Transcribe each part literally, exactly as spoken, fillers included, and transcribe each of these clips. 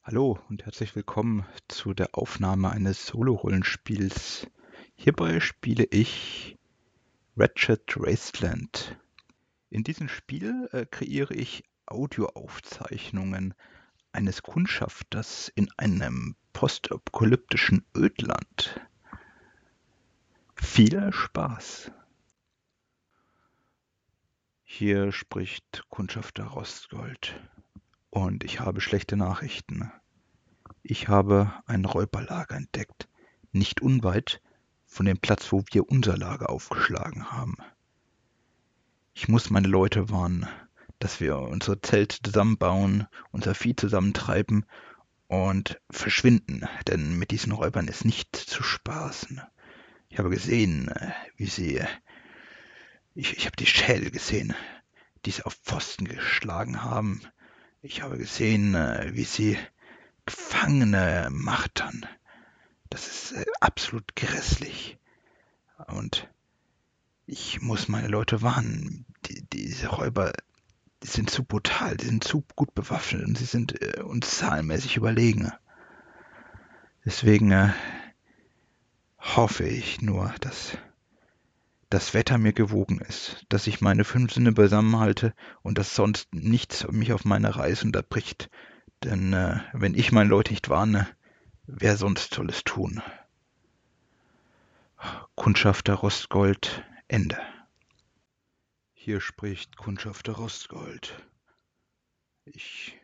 Hallo und herzlich willkommen zu der Aufnahme eines Solo-Rollenspiels. Hierbei spiele ich Ratchet Wasteland. In diesem Spiel äh, kreiere ich Audioaufzeichnungen eines Kundschafters in einem postapokalyptischen Ödland. Viel Spaß! Hier spricht Kundschafter Rostgold und ich habe schlechte Nachrichten. Ich habe ein Räuberlager entdeckt, nicht unweit von dem Platz, wo wir unser Lager aufgeschlagen haben. Ich muss meine Leute warnen, dass wir unsere Zelte zusammenbauen, unser Vieh zusammentreiben und verschwinden, denn mit diesen Räubern ist nicht zu spaßen. Ich habe gesehen, wie sie... Ich, ich habe die Schädel gesehen, die sie auf Pfosten geschlagen haben. Ich habe gesehen, wie sie Gefangene martern. Das ist äh, absolut grässlich. Und ich muss meine Leute warnen. Die, diese Räuber, die sind zu brutal, die sind zu gut bewaffnet und sie sind äh, uns zahlenmäßig überlegen. Deswegen äh, hoffe ich nur, dass das Wetter mir gewogen ist, dass ich meine fünf Sinne beisammenhalte und dass sonst nichts mich auf meiner Reise unterbricht. Denn äh, wenn ich meine Leute nicht warne, wer sonst soll es tun? Kundschafter Rostgold, Ende. Hier spricht Kundschafter Rostgold. Ich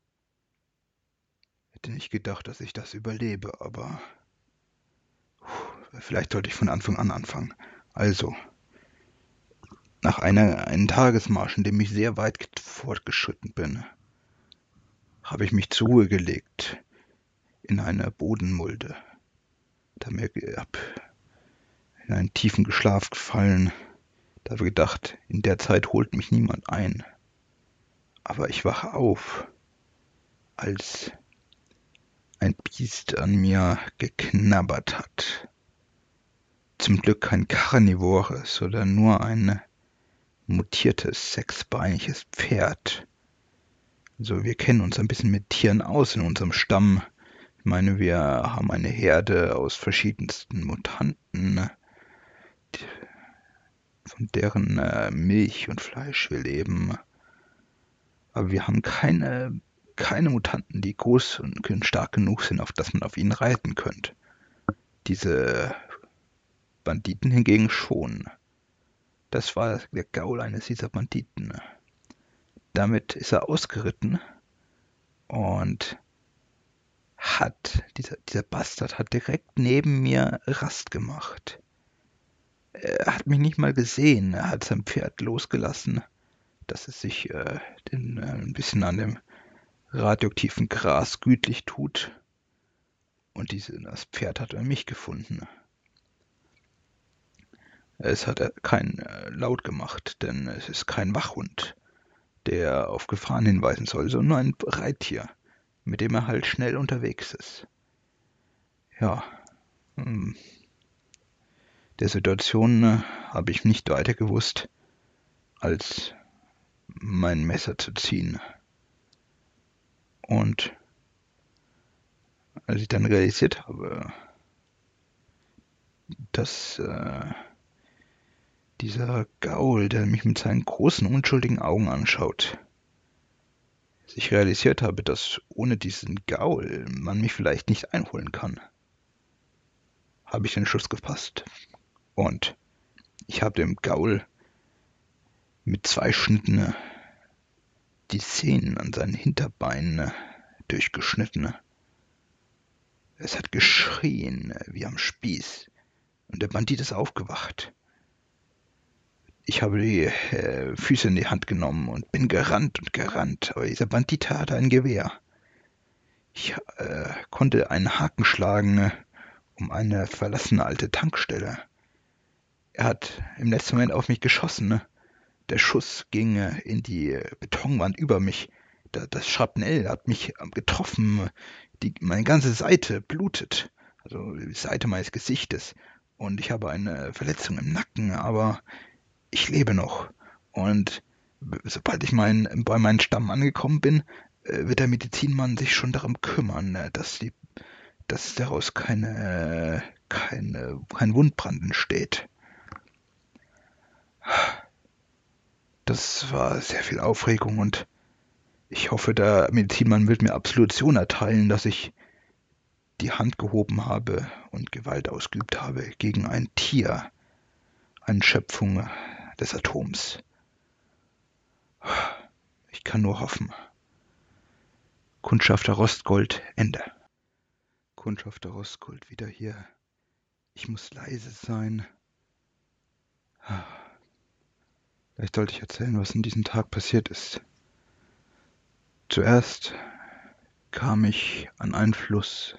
hätte nicht gedacht, dass ich das überlebe, aber vielleicht sollte ich von Anfang an anfangen. Also, nach einer, einem Tagesmarsch, in dem ich sehr weit fortgeschritten bin, habe ich mich zur Ruhe gelegt in einer Bodenmulde. Da mir ab in einen tiefen Geschlaf gefallen. Da habe ich gedacht, in der Zeit holt mich niemand ein. Aber ich wache auf, als ein Biest an mir geknabbert hat. Zum Glück kein karnivores, sondern nur ein mutiertes, sechsbeiniges Pferd. Also wir kennen uns ein bisschen mit Tieren aus in unserem Stamm. Ich meine, wir haben eine Herde aus verschiedensten Mutanten, von deren äh, Milch und Fleisch wir leben. Aber wir haben keine, keine Mutanten, die groß und stark genug sind, auf dass man auf ihnen reiten könnte. Diese Banditen hingegen schon. Das war der Gaul eines dieser Banditen. Damit ist er ausgeritten und hat, dieser, dieser Bastard hat direkt neben mir Rast gemacht. Er hat mich nicht mal gesehen. Er hat sein Pferd losgelassen, dass es sich äh, den, äh, ein bisschen an dem radioaktiven Gras gütlich tut. Und diese, das Pferd hat mich gefunden. Es hat keinen äh, Laut gemacht, denn es ist kein Wachhund, der auf Gefahren hinweisen soll, sondern nur ein Reittier, mit dem er halt schnell unterwegs ist. Ja, hm, der Situation äh, habe ich nicht weiter gewusst, als mein Messer zu ziehen. Und als ich dann realisiert habe, dass äh, dieser Gaul, der mich mit seinen großen, unschuldigen Augen anschaut, als ich realisiert habe, dass ohne diesen Gaul man mich vielleicht nicht einholen kann, habe ich den Schuss gepasst. Und ich habe dem Gaul mit zwei Schnitten die Zähne an seinen Hinterbeinen durchgeschnitten. Es hat geschrien wie am Spieß und der Bandit ist aufgewacht. Ich habe die äh, Füße in die Hand genommen und bin gerannt und gerannt, aber dieser Bandit hatte ein Gewehr. Ich äh, konnte einen Haken schlagen äh, um eine verlassene alte Tankstelle. Er hat im letzten Moment auf mich geschossen. Ne? Der Schuss ging äh, in die äh, Betonwand über mich. Da, das Schrapnell hat mich äh, getroffen. Die, meine ganze Seite blutet. Also die Seite meines Gesichtes. Und ich habe eine Verletzung im Nacken, aber ich lebe noch. Und sobald ich mein, bei meinem Stamm angekommen bin, äh, wird der Medizinmann sich schon darum kümmern, äh, dass die, dass daraus keine, äh, keine, kein Wundbrand entsteht. Das war sehr viel Aufregung und ich hoffe, der Medizinmann wird mir Absolution erteilen, dass ich die Hand gehoben habe und Gewalt ausgeübt habe gegen ein Tier, eine Schöpfung des Atoms. Ich kann nur hoffen. Kundschafter Rostgold, Ende. Kundschafter Rostgold wieder hier. Ich muss leise sein. Vielleicht sollte ich erzählen, was in diesem Tag passiert ist. Zuerst kam ich an einen Fluss.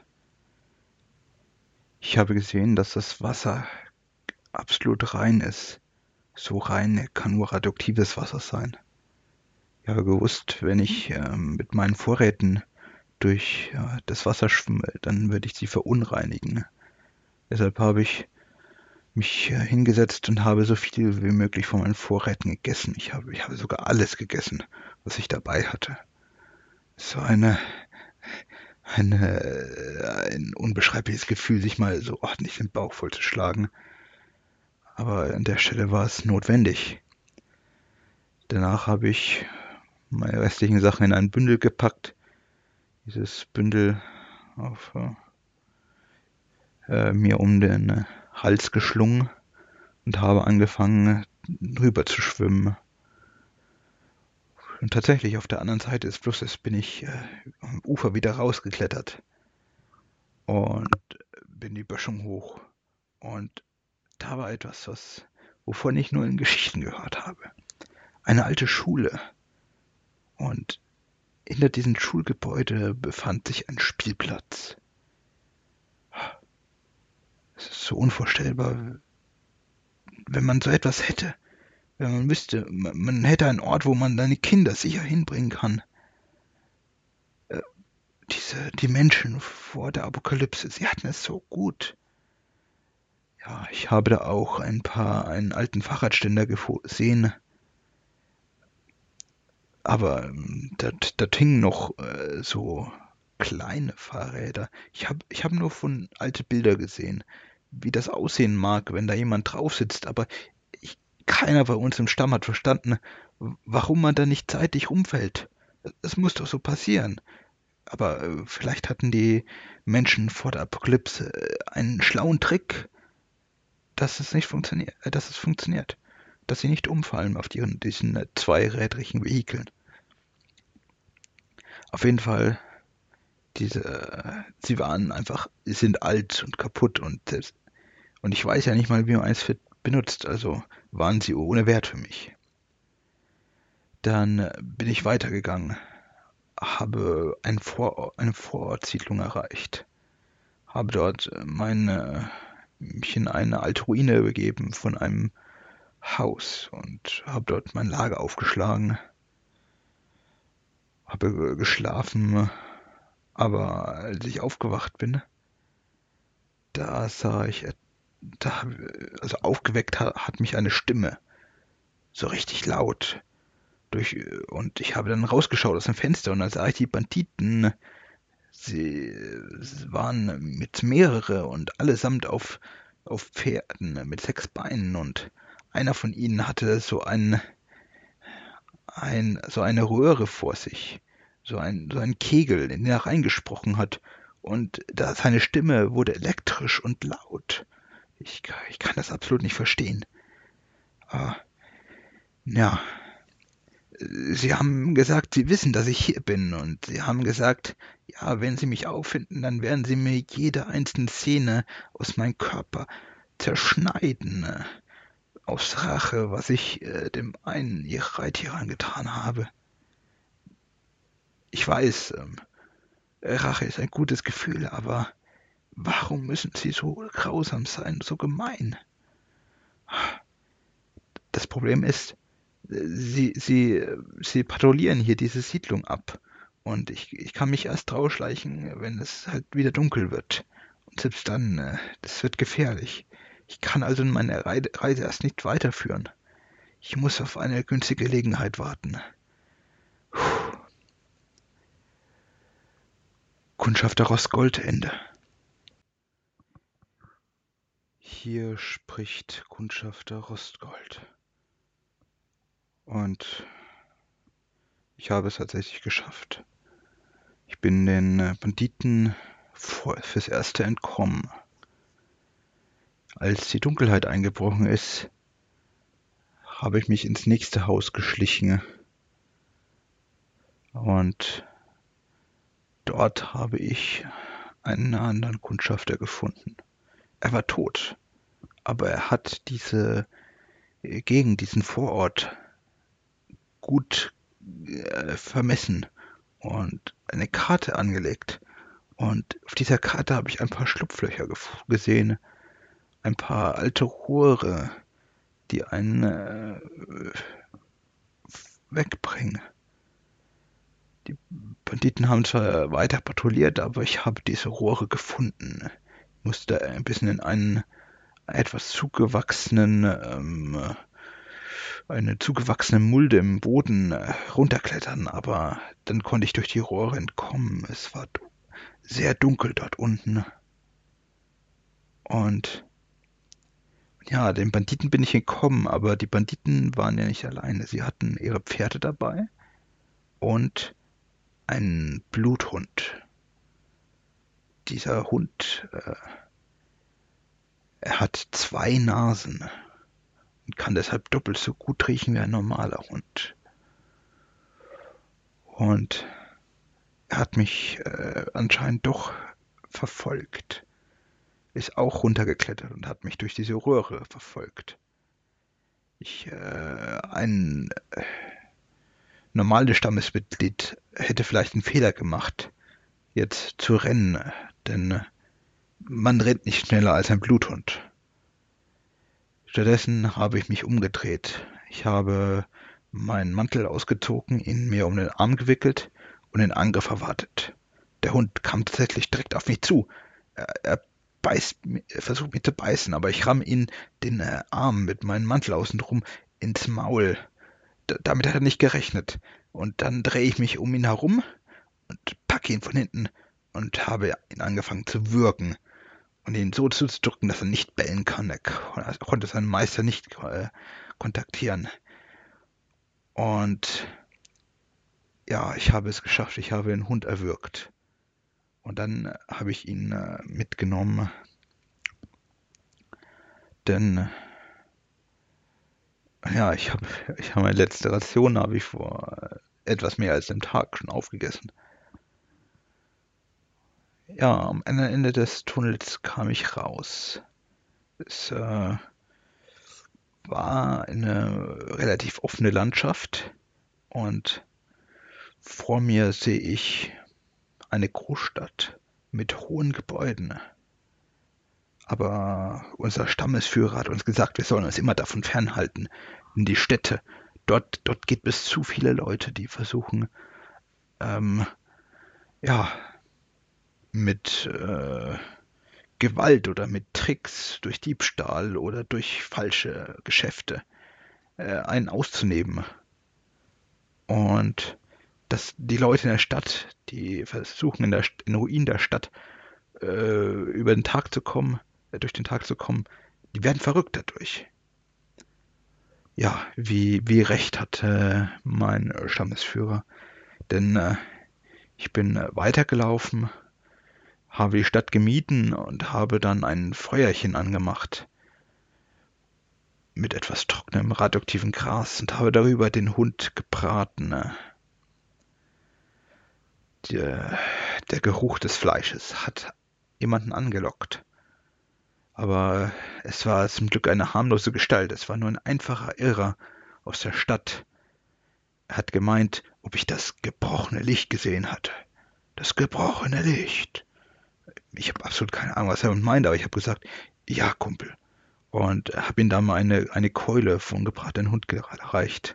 Ich habe gesehen, dass das Wasser absolut rein ist. So rein kann nur radioaktives Wasser sein. Ich habe gewusst, wenn ich ähm, mit meinen Vorräten durch äh, das Wasser schwimme, dann würde ich sie verunreinigen. Deshalb habe ich mich äh, hingesetzt und habe so viel wie möglich von meinen Vorräten gegessen. Ich habe, ich habe sogar alles gegessen, was ich dabei hatte. Es war eine, eine, äh, ein unbeschreibliches Gefühl, sich mal so ordentlich den Bauch vollzuschlagen. Aber an der Stelle war es notwendig. Danach habe ich meine restlichen Sachen in ein Bündel gepackt. Dieses Bündel auf äh, mir um den äh, Hals geschlungen und habe angefangen, rüber zu schwimmen. Und tatsächlich auf der anderen Seite des Flusses bin ich äh, am Ufer wieder rausgeklettert und bin die Böschung hoch. Und da war etwas, was, wovon ich nur in Geschichten gehört habe. Eine alte Schule. Und hinter diesem Schulgebäude befand sich ein Spielplatz. Es ist so unvorstellbar, wenn man so etwas hätte. Wenn man wüsste, man, man hätte einen Ort, wo man seine Kinder sicher hinbringen kann. Äh, diese, die Menschen vor der Apokalypse, sie hatten es so gut. Ja, ich habe da auch ein paar, einen alten Fahrradständer gesehen. Aber ähm, dort, dort hingen noch äh, so kleine Fahrräder. Ich habe ich hab nur von alte Bilder gesehen, wie das aussehen mag, wenn da jemand drauf sitzt. Aber ich, keiner bei uns im Stamm hat verstanden, warum man da nicht zeitig umfällt. Es muss doch so passieren. Aber äh, vielleicht hatten die Menschen vor der Apokalypse äh, einen schlauen Trick, dass es nicht funktioniert, äh, dass es funktioniert, dass sie nicht umfallen auf diesen, diesen äh, zweirädrigen Vehikeln. Auf jeden Fall, diese, äh, sie waren einfach, sie sind alt und kaputt und selbst, und ich weiß ja nicht mal, wie man eins benutzt, also waren sie ohne Wert für mich. Dann äh, bin ich weitergegangen, habe ein Vor eine Vorortsiedlung erreicht, habe dort äh, meine, mich in eine alte Ruine begeben von einem Haus und habe dort mein Lager aufgeschlagen, habe geschlafen, aber als ich aufgewacht bin, da sah ich, da, also aufgeweckt hat, hat mich eine Stimme, so richtig laut. Durch, und ich habe dann rausgeschaut aus dem Fenster und da sah ich die Banditen, sie, sie waren mit mehrere und allesamt auf, auf Pferden mit sechs Beinen und einer von ihnen hatte so ein, ein, so eine Röhre vor sich, so ein, so ein Kegel, in den er reingesprochen hat. Und da seine Stimme wurde elektrisch und laut. Ich, ich kann das absolut nicht verstehen. Aber, ja, sie haben gesagt, sie wissen, dass ich hier bin. Und sie haben gesagt, ja, wenn sie mich auffinden, dann werden sie mir jede einzelne Szene aus meinem Körper zerschneiden. Äh, aus Rache, was ich äh, dem einen ihrer Reittiere angetan habe. Ich weiß, ähm, Rache ist ein gutes Gefühl, aber warum müssen sie so grausam sein, so gemein? Das Problem ist, sie, sie, sie patrouillieren hier diese Siedlung ab. Und ich, ich kann mich erst rausschleichen, wenn es halt wieder dunkel wird. Und selbst dann, äh, das wird gefährlich. Ich kann also meine Reise erst nicht weiterführen. Ich muss auf eine günstige Gelegenheit warten. Puh. Kundschafter Rostgold, Ende. Hier spricht Kundschafter Rostgold. Und ich habe es tatsächlich geschafft. Ich bin den Banditen fürs Erste entkommen. Als die Dunkelheit eingebrochen ist, habe ich mich ins nächste Haus geschlichen. Und dort habe ich einen anderen Kundschafter gefunden. Er war tot, aber er hat diese Gegend, diesen Vorort gut äh, vermessen und eine Karte angelegt. Und auf dieser Karte habe ich ein paar Schlupflöcher gesehen, ein paar alte Rohre, die einen äh, wegbringen. Die Banditen haben zwar weiter patrouilliert, aber ich habe diese Rohre gefunden. Ich musste ein bisschen in einen etwas zugewachsenen, ähm, eine zugewachsene Mulde im Boden äh, runterklettern, aber dann konnte ich durch die Rohre entkommen. Es war sehr dunkel dort unten. Und ja, den Banditen bin ich entkommen, aber die Banditen waren ja nicht alleine. Sie hatten ihre Pferde dabei und einen Bluthund. Dieser Hund, äh, er hat zwei Nasen und kann deshalb doppelt so gut riechen wie ein normaler Hund. Und er hat mich äh, anscheinend doch verfolgt. Ist auch runtergeklettert und hat mich durch diese Röhre verfolgt. Ich, äh, ein äh, normales Stammesmitglied hätte vielleicht einen Fehler gemacht, jetzt zu rennen, denn man rennt nicht schneller als ein Bluthund. Stattdessen habe ich mich umgedreht. Ich habe meinen Mantel ausgezogen, ihn mir um den Arm gewickelt und den Angriff erwartet. Der Hund kam tatsächlich direkt auf mich zu. Er, er beißt, er versucht mich zu beißen, aber ich ramm ihn den äh, Arm mit meinem Mantel außenrum ins Maul. D damit hat er nicht gerechnet. Und dann drehe ich mich um ihn herum und packe ihn von hinten und habe ihn angefangen zu würgen und ihn so zuzudrücken, dass er nicht bellen kann. Er konnte seinen Meister nicht äh, kontaktieren. Und ja, ich habe es geschafft. Ich habe den Hund erwürgt. Und dann habe ich ihn äh, mitgenommen, denn ja, ich habe ich habe meine letzte Ration habe ich vor äh, etwas mehr als einem Tag schon aufgegessen. Ja, am Ende des Tunnels kam ich raus. Es äh, war eine relativ offene Landschaft und vor mir sehe ich eine Großstadt mit hohen Gebäuden. Aber unser Stammesführer hat uns gesagt, wir sollen uns immer davon fernhalten, in die Städte. Dort, dort gibt es zu viele Leute, die versuchen, ähm, ja, mit äh, Gewalt oder mit Tricks, durch Diebstahl oder durch falsche Geschäfte äh, einen auszunehmen. Und dass die Leute in der Stadt, die versuchen in der in den Ruinen der Stadt äh, über den Tag zu kommen, äh, durch den Tag zu kommen, die werden verrückt dadurch. Ja, wie, wie recht hatte mein Stammesführer. Denn äh, ich bin äh, weitergelaufen, habe die Stadt gemieden und habe dann ein Feuerchen angemacht mit etwas trockenem radioaktiven Gras und habe darüber den Hund gebraten. Der, der Geruch des Fleisches hat jemanden angelockt. Aber es war zum Glück eine harmlose Gestalt. Es war nur ein einfacher Irrer aus der Stadt. Er hat gemeint, ob ich das gebrochene Licht gesehen hatte. Das gebrochene Licht. Ich habe absolut keine Ahnung, was er meint, aber ich habe gesagt, ja, Kumpel. Und habe ihm da mal eine, eine Keule vom gebratenen Hund gereicht.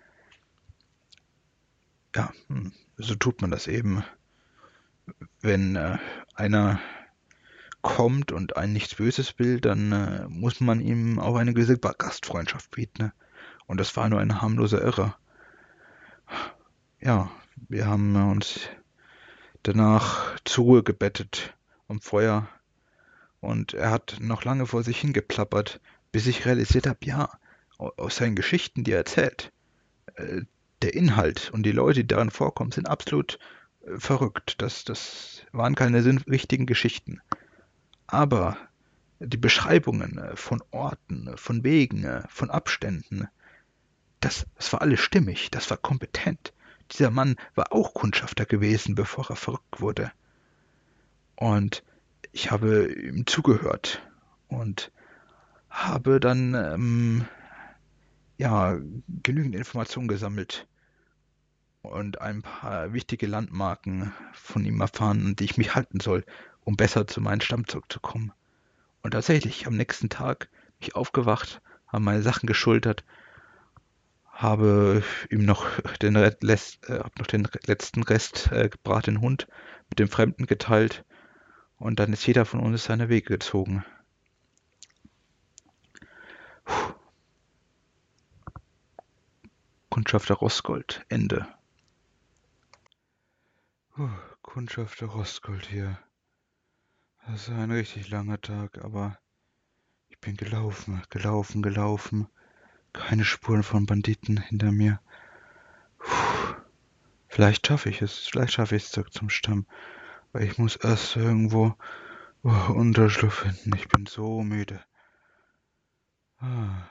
Ja, so tut man das eben, wenn äh, einer kommt und einen nichts Böses will, dann äh, muss man ihm auch eine gewisse Gastfreundschaft bieten. Ne? Und das war nur ein harmloser Irrer. Ja, wir haben uns danach zur Ruhe gebettet am Feuer. Und er hat noch lange vor sich hingeplappert, bis ich realisiert habe, ja, aus seinen Geschichten, die er erzählt, äh, der Inhalt und die Leute, die darin vorkommen, sind absolut äh, verrückt. Das, das waren keine sinn- richtigen Geschichten. Aber die Beschreibungen äh, von Orten, äh, von Wegen, äh, von Abständen, das, das war alles stimmig, das war kompetent. Dieser Mann war auch Kundschafter gewesen, bevor er verrückt wurde. Und ich habe ihm zugehört und habe dann ähm, ja genügend Informationen gesammelt und ein paar wichtige Landmarken von ihm erfahren, an die ich mich halten soll, um besser zu meinem Stamm zurückzukommen. Und tatsächlich, am nächsten Tag bin ich aufgewacht, habe meine Sachen geschultert, habe ihm noch den, Rest, äh, hab noch den letzten Rest äh, gebratenen Hund mit dem Fremden geteilt und dann ist jeder von uns seine Wege gezogen. Puh. Kundschafter Rostgold, Ende. Puh, Kundschafter Rostgold hier. Das ist ein richtig langer Tag, aber ich bin gelaufen, gelaufen, gelaufen. Keine Spuren von Banditen hinter mir. Puh. Vielleicht schaffe ich es, vielleicht schaffe ich es zurück zum Stamm. Weil ich muss erst irgendwo oh, Unterschlupf finden. Ich bin so müde. Ah,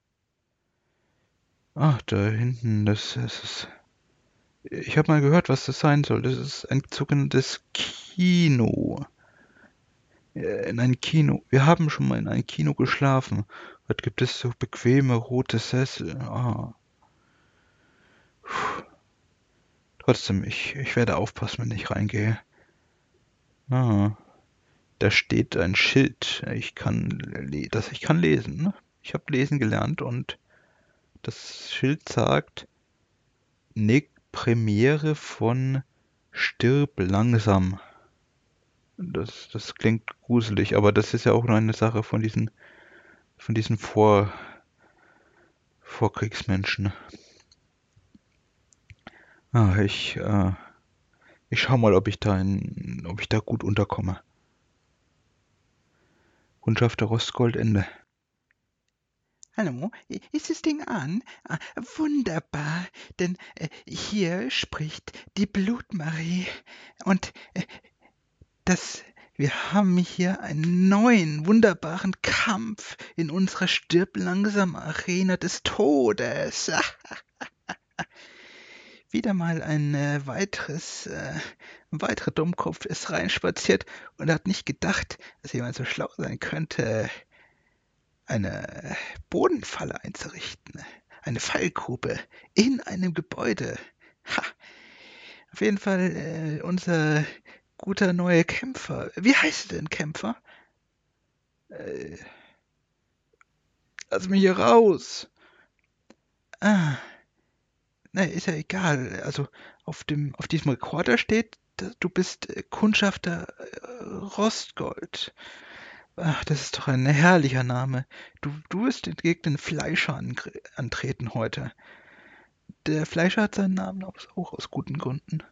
Ach, da hinten, das, das ist. Ich habe mal gehört, was das sein soll. Das ist ein sogenanntes Kino. Äh, In ein Kino. Wir haben schon mal in ein Kino geschlafen. Dort gibt es so bequeme rote Sessel. Ah. Puh. Trotzdem, ich, ich werde aufpassen, wenn ich reingehe. Ah, da steht ein Schild. Ich kann, le- das, ich kann lesen. Ne? Ich habe lesen gelernt und das Schild sagt, Nick Premiere von Stirb langsam. Das, das klingt gruselig, aber das ist ja auch nur eine Sache von diesen, von diesen Vor, Vorkriegsmenschen. Ah, ich, äh, ich schau mal, ob ich da in, ob ich da gut unterkomme. Kundschafter Rostgold, Ende. Hallo, ist das Ding an? Ah, wunderbar, denn äh, hier spricht die Blutmarie. Und äh, das, wir haben hier einen neuen, wunderbaren Kampf in unserer Stirb langsam Arena des Todes. Wieder mal ein äh, weiteres, äh, ein weiterer Dummkopf ist reinspaziert und hat nicht gedacht, dass jemand so schlau sein könnte, eine Bodenfalle einzurichten. Eine Fallgrube in einem Gebäude. Ha, auf jeden Fall äh, unser guter neuer Kämpfer. Wie heißt er denn, Kämpfer? Äh, Lass mich hier raus. Ah, ne, ist ja egal. Also auf dem, auf diesem Rekorder steht, dass du bist äh, Kundschafter äh, Rostgold. Ach, das ist doch ein herrlicher Name. Du, du wirst gegen den Fleischer angre- antreten heute. Der Fleischer hat seinen Namen auch auch aus guten Gründen.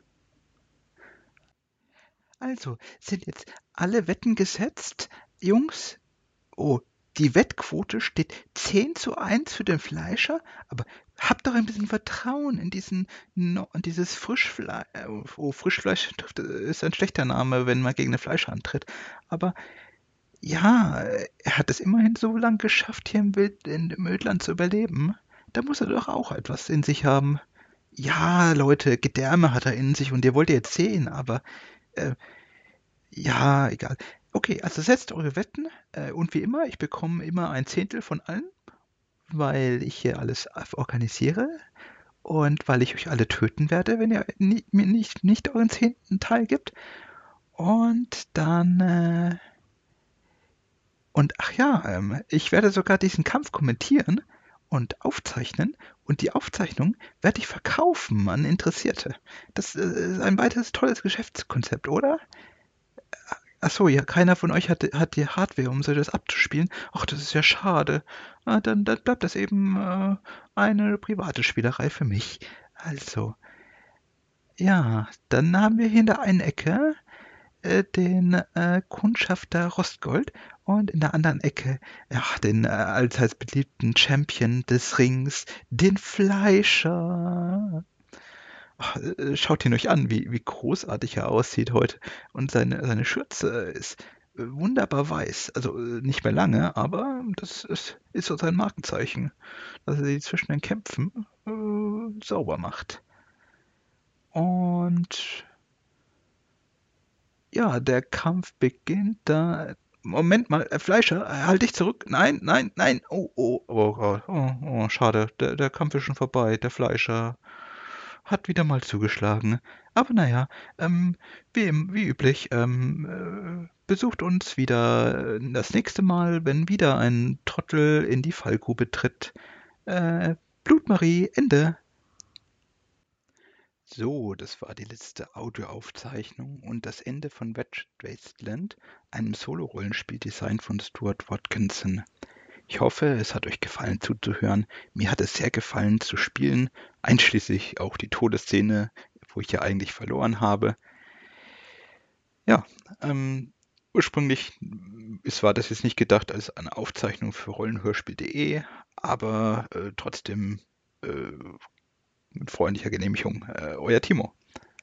Also, sind jetzt alle Wetten gesetzt? Jungs, oh, die Wettquote steht zehn zu eins für den Fleischer, aber habt doch ein bisschen Vertrauen in diesen, no, in dieses Frischfleisch. Oh, Frischfleisch trifft- ist ein schlechter Name, wenn man gegen den Fleischer antritt. Aber ja, er hat es immerhin so lang geschafft, hier im, Wild, in, im Ödland zu überleben. Da muss er doch auch etwas in sich haben. Ja, Leute, Gedärme hat er in sich und ihr wollt ihr jetzt sehen, aber äh, ja, egal. Okay, also setzt eure Wetten äh, und wie immer, ich bekomme immer ein Zehntel von allen, weil ich hier alles organisiere und weil ich euch alle töten werde, wenn ihr ni mir nicht, nicht euren zehnten Teil gibt. Und dann, äh, und ach ja, ähm, ich werde sogar diesen Kampf kommentieren und aufzeichnen und die Aufzeichnung werde ich verkaufen an Interessierte. Das äh, ist ein weiteres tolles Geschäftskonzept, oder? Ach so, ja, keiner von euch hat, hat die Hardware, um so das abzuspielen. Ach, das ist ja schade. Ah, dann, dann bleibt das eben äh, eine private Spielerei für mich. Also, Ja, dann haben wir hier in der einen Ecke äh, den äh, Kundschafter Rostgold und in der anderen Ecke ja, den äh, allseits beliebten Champion des Rings, den Fleischer. Ach, äh, schaut ihn euch an, wie, wie großartig er aussieht heute. Und seine, seine Schürze ist äh, wunderbar weiß. Also äh, nicht mehr lange, aber das ist, ist so sein Markenzeichen, dass er sie zwischen den Kämpfen äh, sauber macht. Und ja, der Kampf beginnt da. Moment mal, äh, Fleischer, äh, halt dich zurück. Nein, nein, nein. Oh, oh, oh Gott. Oh, oh, schade. Der, der Kampf ist schon vorbei. Der Fleischer hat wieder mal zugeschlagen. Aber naja, ähm, wie, im- wie üblich, ähm, äh, besucht uns wieder äh, das nächste Mal, wenn wieder ein Trottel in die Fallgrube tritt. Äh, Blutmarie, Ende. So, das war die letzte Audioaufzeichnung und das Ende von Wretched Wasteland, einem Solo-Rollenspieldesign von Stuart Watkinson. Ich hoffe, es hat euch gefallen zuzuhören. Mir hat es sehr gefallen zu spielen, einschließlich auch die Todesszene, wo ich ja eigentlich verloren habe. Ja, ähm, ursprünglich ist, war das jetzt nicht gedacht als eine Aufzeichnung für rollenhörspiel punkt de, aber äh, trotzdem äh, mit freundlicher Genehmigung. Äh, euer Timo.